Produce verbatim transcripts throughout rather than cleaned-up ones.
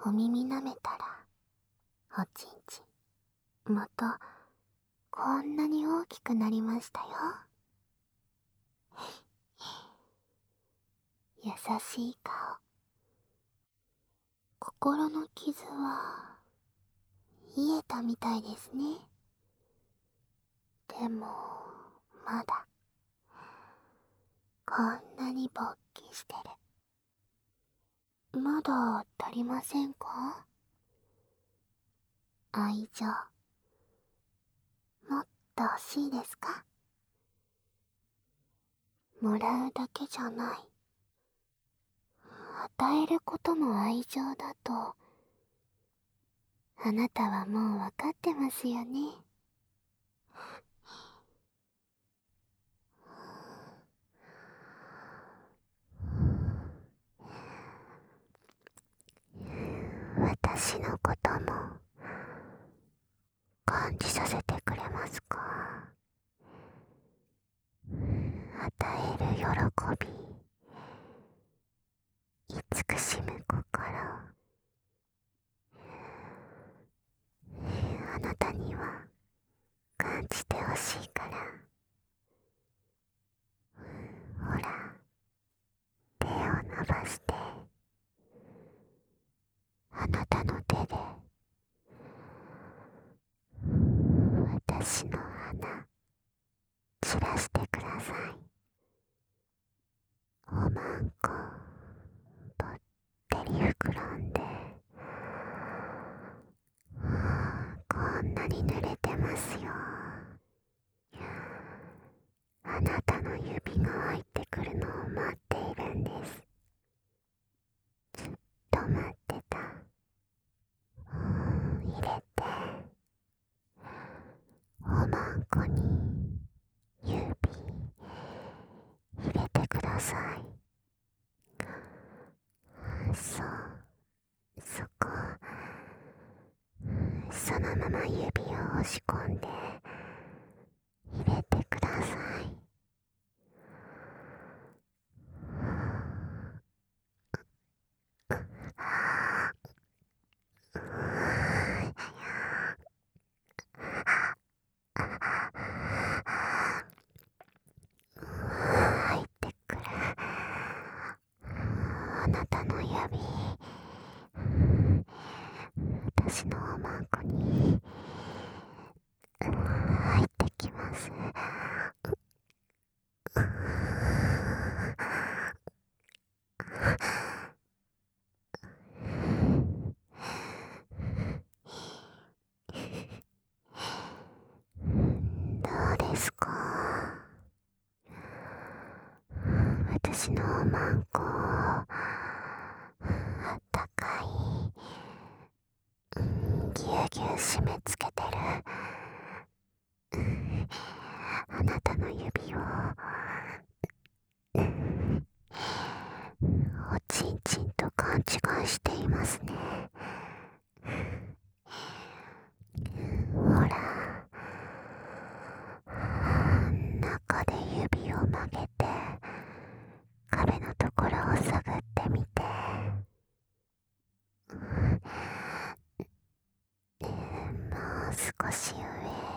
お耳舐めたらおちんちんまたこんなに大きくなりましたよ。優しい顔。心の傷は癒えたみたいですね。でもまだこんなに勃起してる。まだ足りませんか？愛情もっと欲しいですか？もらうだけじゃない、与えることも愛情だとあなたはもうわかってますよね。私のことも感じさせてくれますか？与える喜び、慈しむ心、あなたには感じてほしいから。ほら、手を伸ばして、あなたの手で私の鼻散らしてください。おまんこぽってり膨らんで、こんなに濡れてますよ。あなたの指が入ってくるのを待っているんです。ずっと待ってた。入れて、おまんこに指入れてください。そう、そこ、そのまま指を押し込んで入れてください。入ってくる。あなたの指、私のおまんこに入ってきます。どうですか？私のおまんこ、あったかい、ぎゅうぎゅう締め付けてる。あなたの指をおちんちんと勘違いしていますね。ほら、中で指を曲げて壁のところを探ってみて。もう少し上、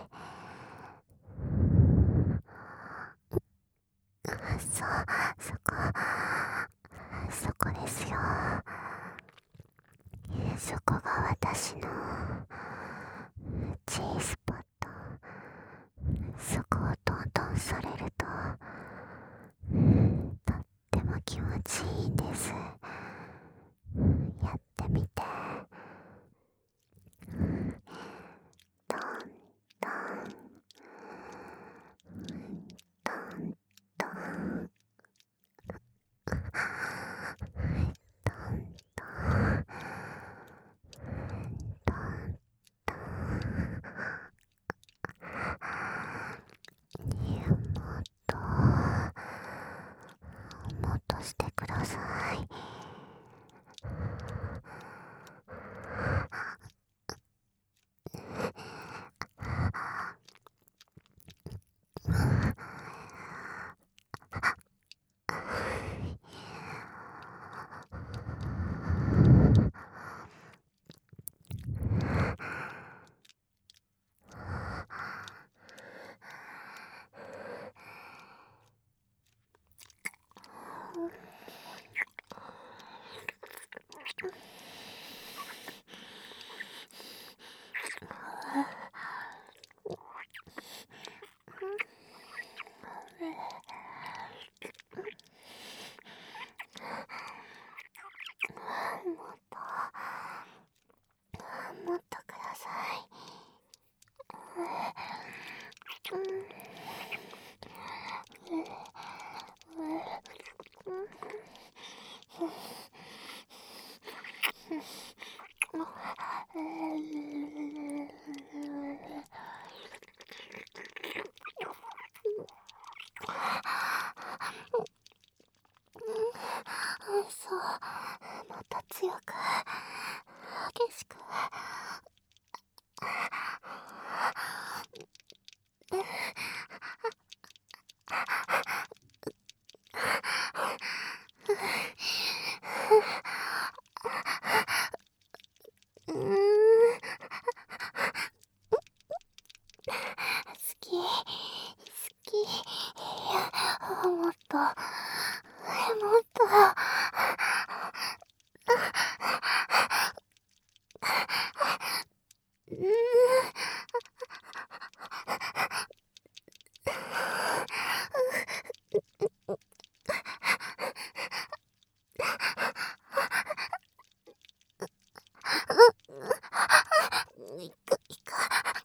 そう、そこ、そこですよ。そこが私の G スポット。そこをトントンされるととっても気持ちいいんです。やってみて。トントントントントントントンいや、もっともっとしてください。 もっともっとください。そう、もっと強く激しく。うーん、好き好き。いや、もっともっと。うーん、いくいく。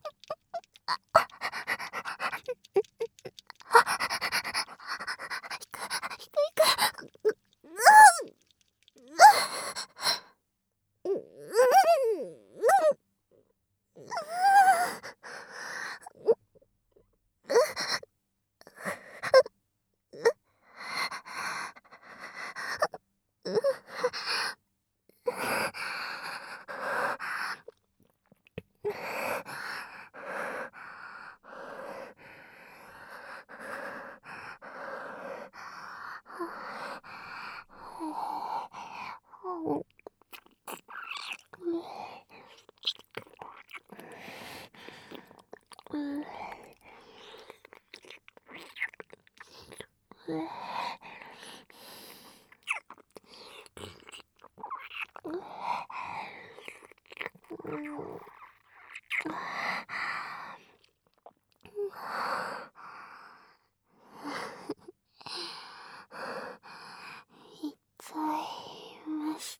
いっちゃいました。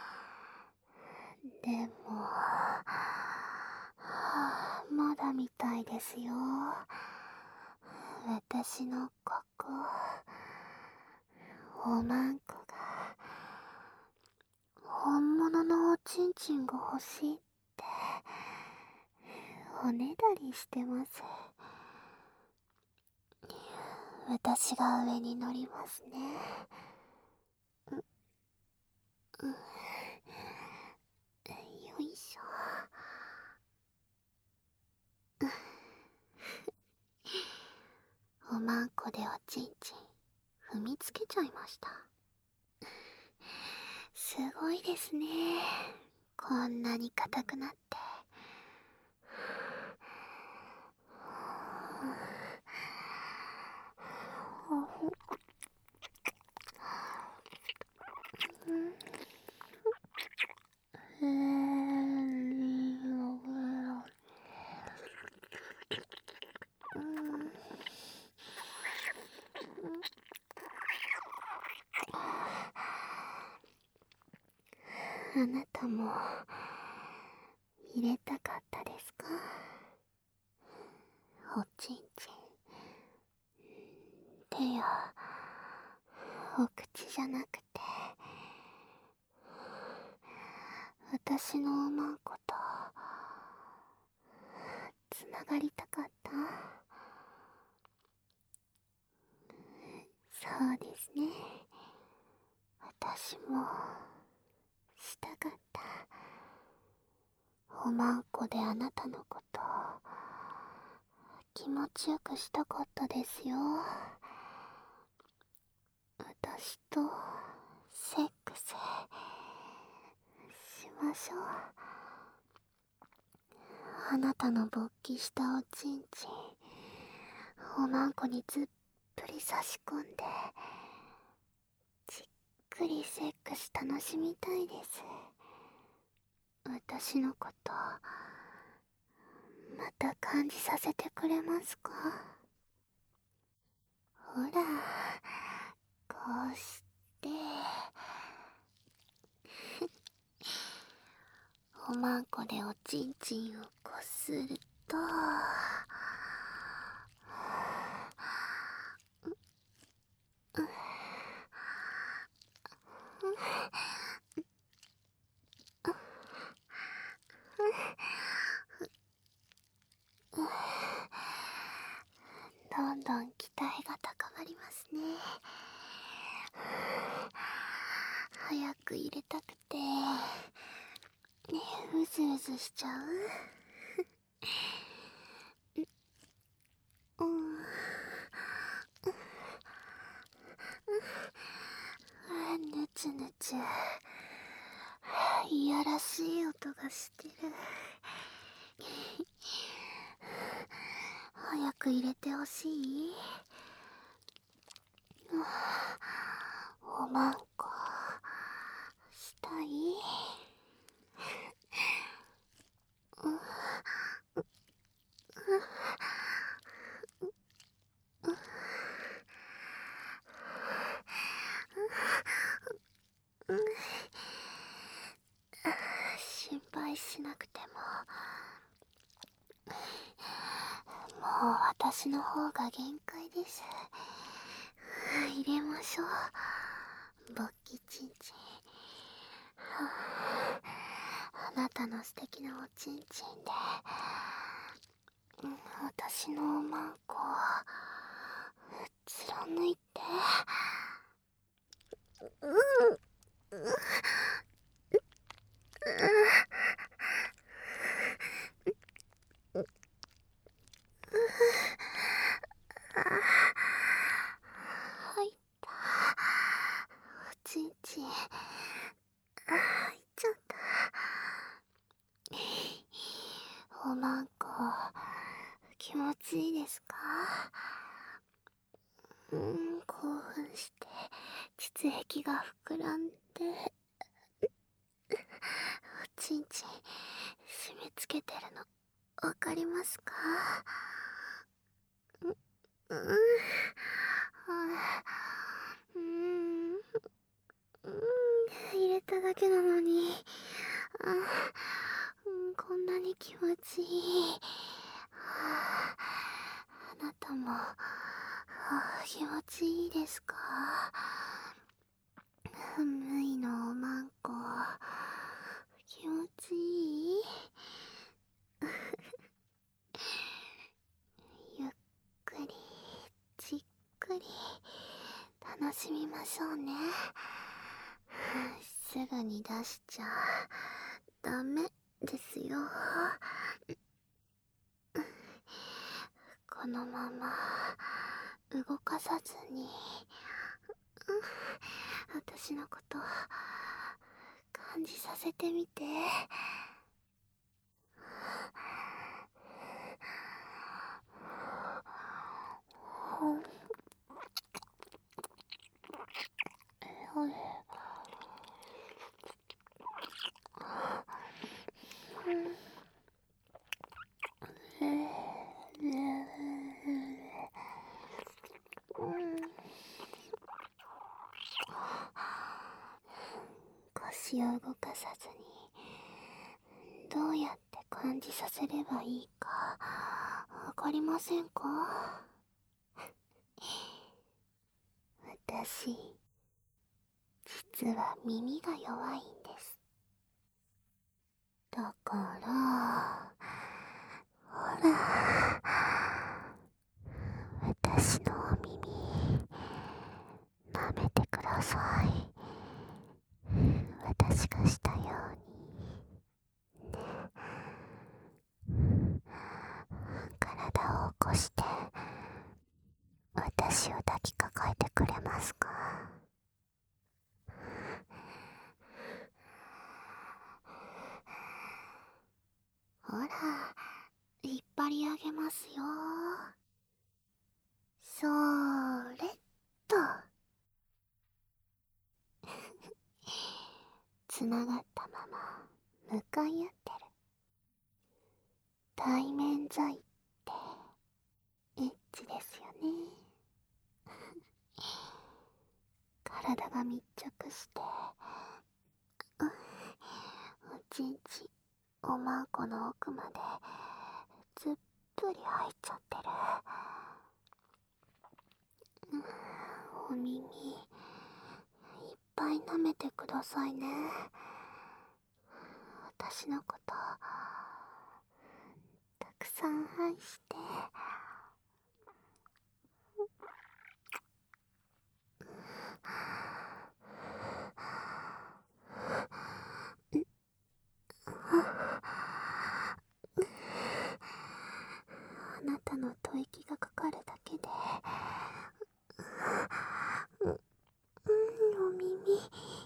でも、まだみたいですよ。私のここ、おまんこが本物のおちんちんが欲しいっておねだりしてます。私が上に乗りますね。う、う、よいしょ。おまんこでおちんちん踏みつけちゃいました。すごいですね、こんなに硬くなって。うーん、あなたも入れたかったですか？おちんちん。手やお口じゃなくて、私のおまんことつながりたかった？そうですね。私もしたかった。おまんこであなたのこと気持ちよくしたかったですよ。私とセックスしましょう。あなたの勃起したおちんちんおまんこにずっぷり差し込んでじっくりセックス楽しみたいです。私のことまた感じさせてくれますか？ ほら、こうしておまんこでおちんちんをこすると、どんどん期待が高まりますね。早く入れたくて、うずうずしちゃう。うん、ぬつぬつ、いやらしい音がしてる。早く入れてほしい。おまんこしたい。心配しなくても、もう私の方が限界です。入れましょう、勃起ちんちん。あなたの素敵なおちんちんで私のおまんこを貫いて。うんうん入った。おちんちん入っちゃった。おまんこ気持ちいいですか？うん、興奮して膣壁が膨らんでおちんちん締め付けてるのわかりますか？うん、うん、うん、うん、入れただけなのに、あ、うん、こんなに気持ちいい。あなたも気持ちいいですか？むいのおまんこ気持ちいい？ゆっくりじっくり楽しみましょうね。すぐに出しちゃダメですよ。このまま動かさずに、私のこと感じさせてみて。腰を動かさずにどうやって感じさせればいいかわかりませんか？私、実は耳が弱いんです。だからほら、私のお耳舐めてください。私がしたように体を起こして私を抱きかかえてくれますか？ほら、引っ張り上げますよ。そーれっと。つながったまま向かい合ってる。対面在ってエッチですよね。 体が密着して、おちんちんおまんこの奥までずっぷり入っちゃってる。お耳いっぱい舐めてくださいね。私のことたくさん愛して。あなたの吐息がかかるだけで、うん、お耳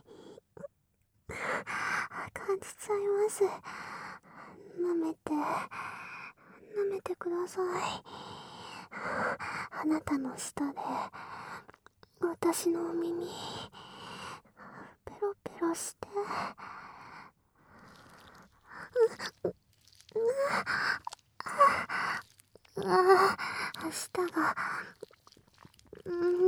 感じちゃいます。舐めて舐めてください。あなたの舌で私のお耳ペロペロして、うわあ、舌が、うん、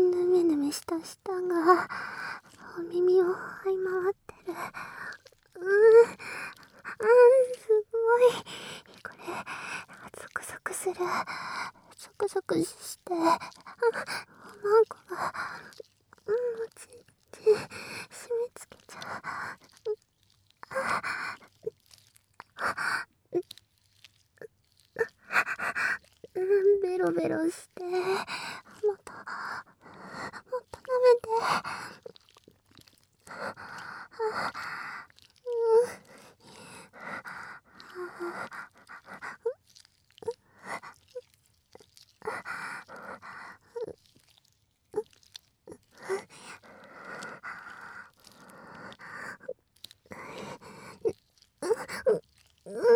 ぬめぬめした舌がお耳を這い回ってる。うん、うん、すごい。これゾクゾクする。ゾクゾクして、あ、おまんこが、うん、おちんちん締め付けちゃう。うん、ベロベロして、もっともっと舐めて。うん、うん、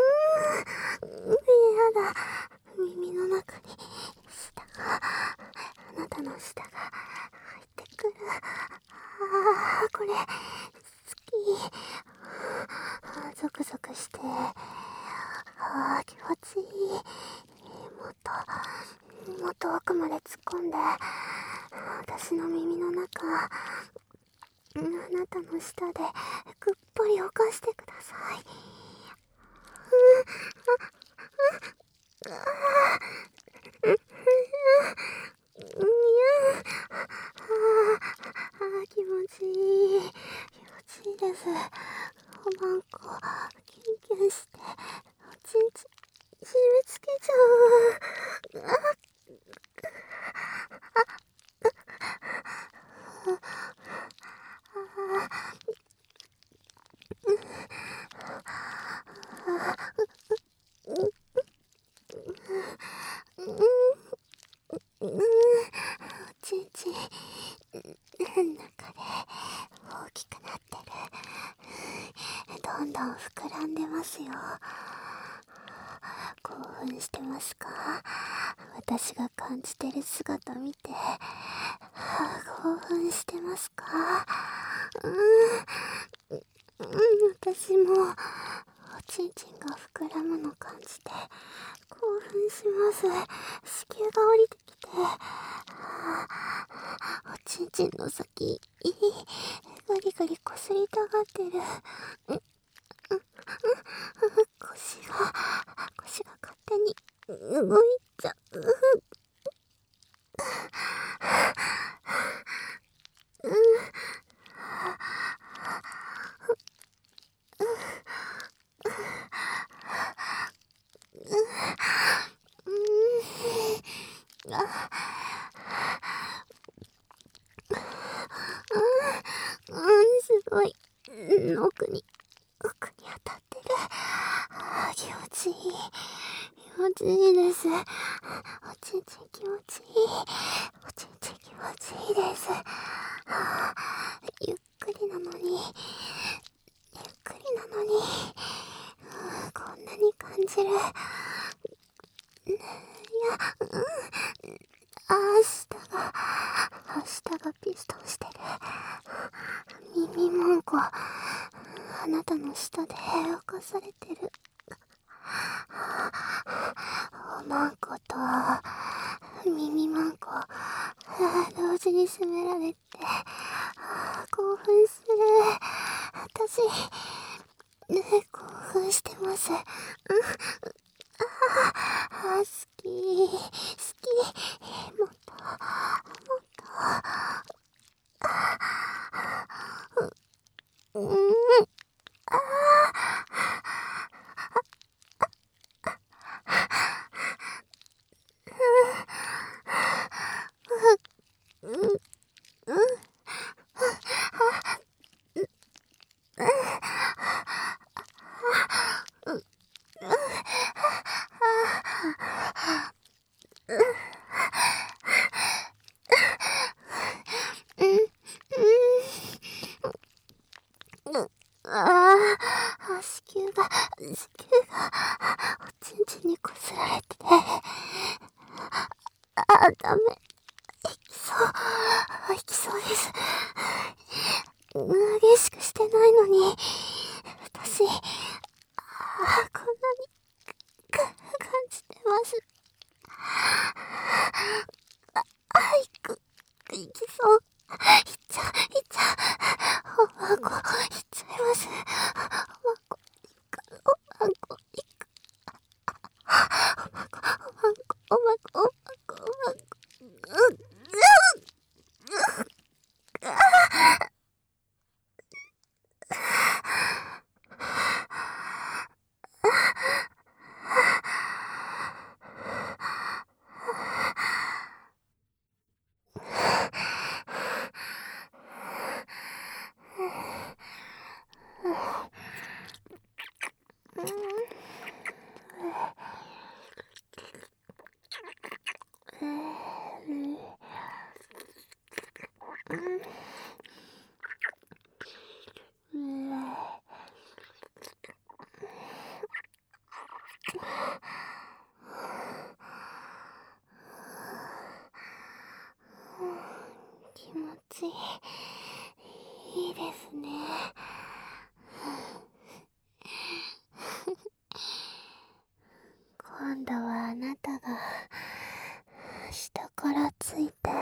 やだ。耳の中に舌が、あなたの舌が入ってくる。あー、これ好き。あ、ゾクゾクして、あー、気持ちいい。もっともっと奥まで突っ込んで、私の耳の中、あなたの舌でぐっぽり犯してください。うん、あ、あ、うん、うん、いや、あ、気持ちいい。気持ちいいです。おまんこキュンキュンして、おちんちん締め付けちゃう。あ、うん、おちんちん中で大きくなってる。どんどん膨らんでますよ。興奮してますか？私が感じてる姿見て興奮してますか？うん、うん、私もおちんちんが膨らむの感じて興奮します。子宮が降りてきて、おちんちんの先ガリガリこすりたがってる。うん、うん、腰が腰が勝手に動いちゃう。うん、うん、あ、うん、すごい。うん、奥に奥に当たってる。あー、気持ちいい。気持ちいいです。おちんちん気持ちいい。おちんちん気持ちいいです。あー、ゆっくりなのに、ゆっくりなのに、うん、こんなに感じる。いや、うん、あー、舌が、舌がピストンしてる。耳もんこ、あなたの舌で侵されてる。おまんこと耳まんこ同時に締められて、 興奮する。私、ね、興奮してます。うん、ああ、好き、好き、もっと、もっと、うん、あうん、うん、うん、うん、ああ、子宮が、子宮が、おちんちんにこすられてて、ああ、ダメ。行きそう。行きそうです。激しくしてないのに、私、ああ、こんなに、か、感じてます。あ、あ、行く、行きそう。行っちゃう、行っちゃう。おまんこ、行っちゃいます。おまんこ、行く、おまんこ、行く。おまんこ、おまんこ、おまんこ、おまんこ、おまんこ。うっ、うっ、うっ、気持ちいい。いいですね。今度はあなたが下からついて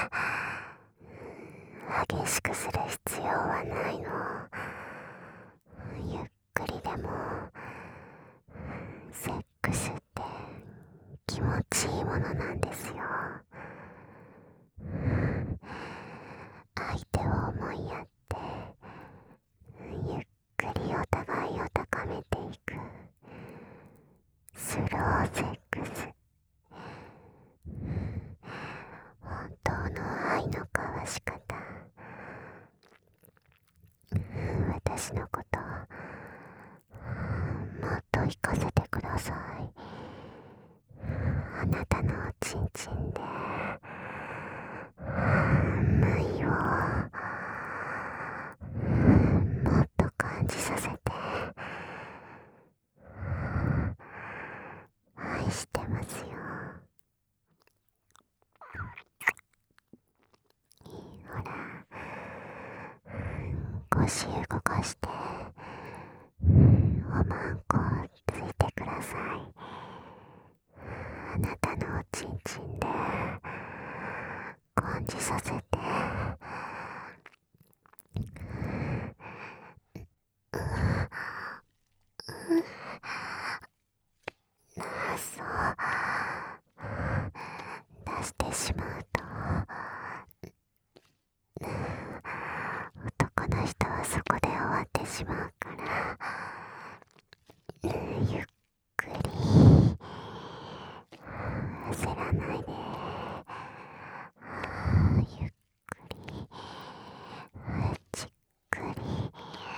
激しくする必要はないの。ゆっくりでもセックスって気持ちいいものなんですよ。相手を思いやってゆっくりお互いを高めていくスローセックス。本当の愛の交わし方。私のこともっと聞かせてください。あなたのおちんちんで無意をもっと感じさせて愛してますよ。ほら、腰動かしておまんこついてください。あなたのおちんちんで感じさせて、そう出してしまうと男の人はそこで終わってしまうから、ゆっくり焦らないで、ゆっくりじっくり、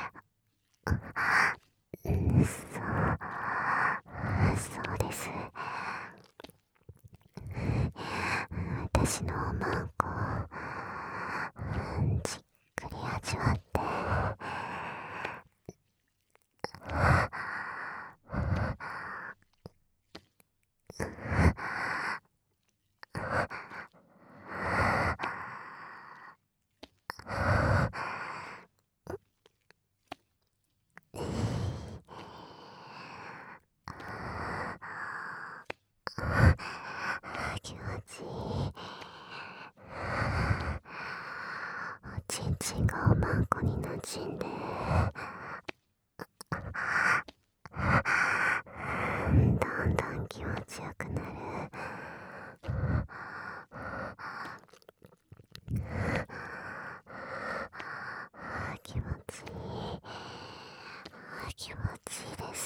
うん、そうそうです。私のおまんこじっくり味わって、気持ちいい。 身がおまんこに馴染んで、だんだん気持ちよくなる。気持ちいい、気持ちいいです。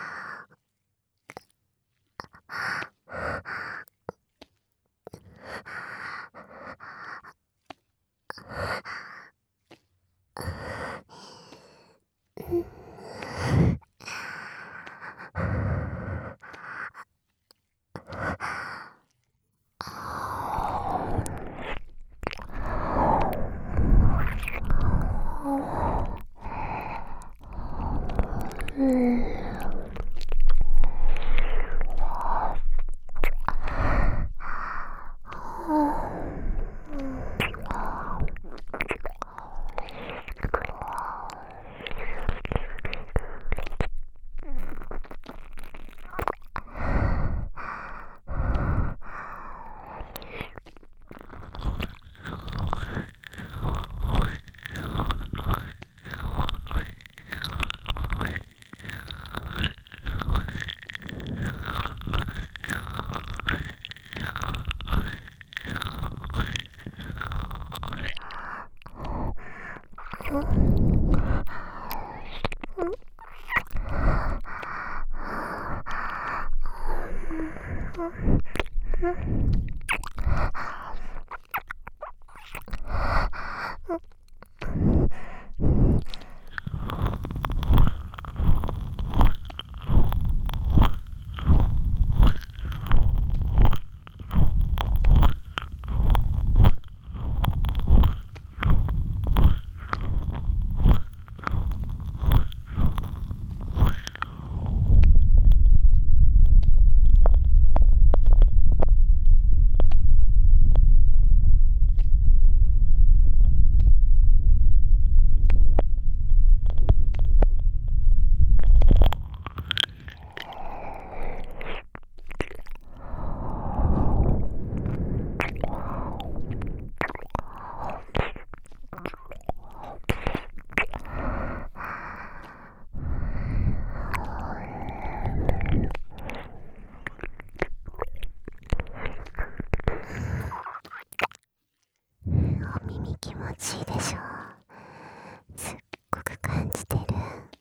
お耳気持ちいいでしょ。すっごく感じてる。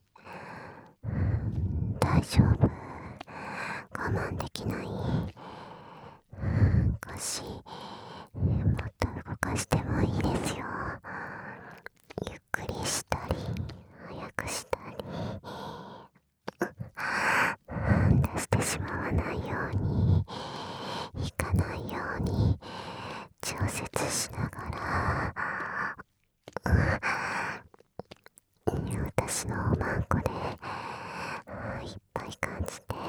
大丈夫、我慢できない。腰もっと動かしてもいいですよ。ゆっくりしたり早くしたり、出してしまわないように、いかないように調節しながら、私のおまんこでいっぱい感じて、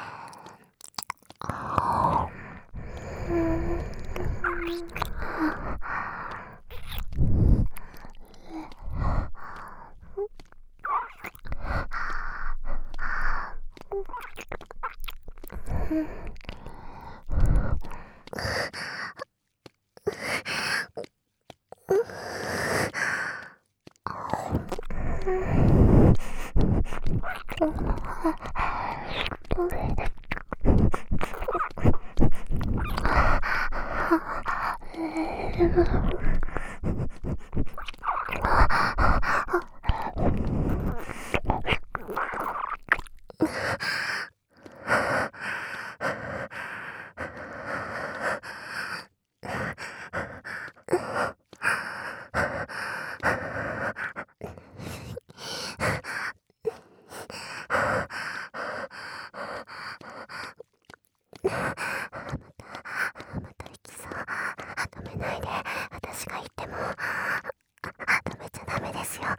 また息さ止めないで。私が言っても止めちゃダメですよ。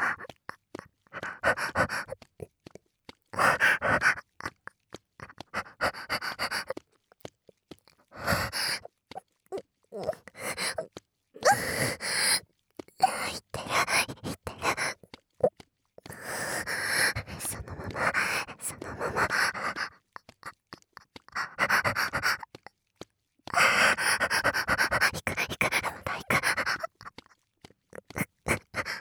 言ってる言ってる。そのままそのまま。行く行く、また行く。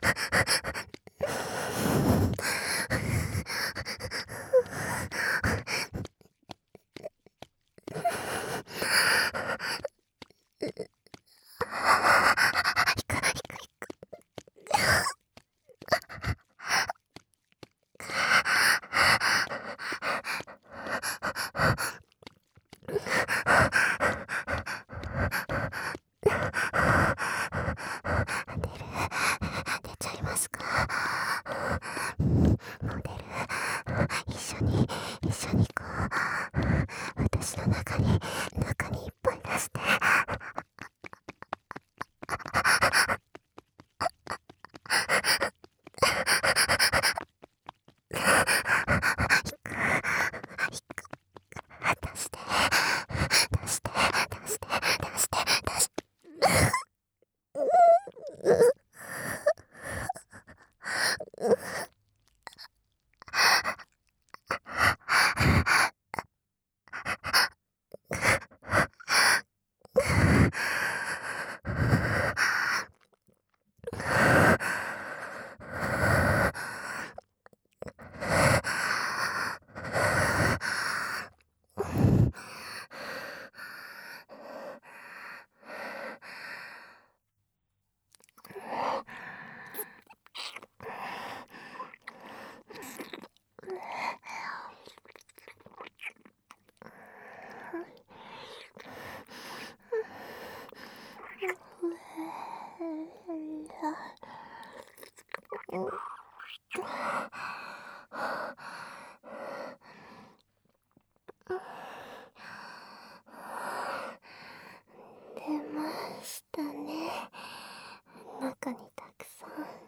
出ましたね、中にたくさん。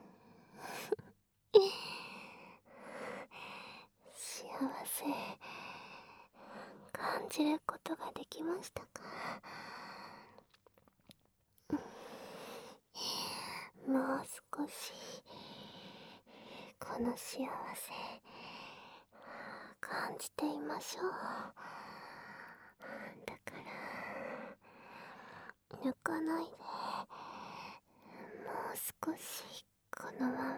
幸せ感じることができましたか？もう少しこの幸せ感じていましょう。だから抜かないで、もう少しこのまま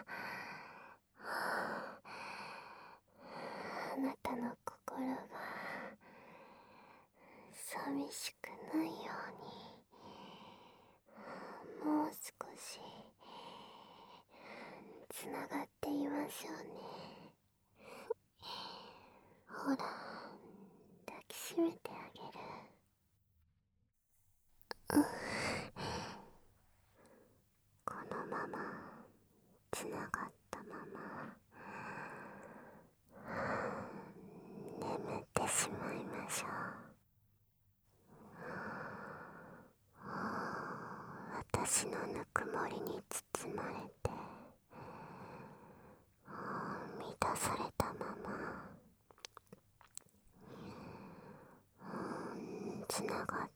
あなたの心が寂しくないように、もう少しつながっていましょうね。ほら、抱きしめてあげる。このままつながったまま眠ってしまいましょう。私のぬくもりに包まれて、満たされたままつながっ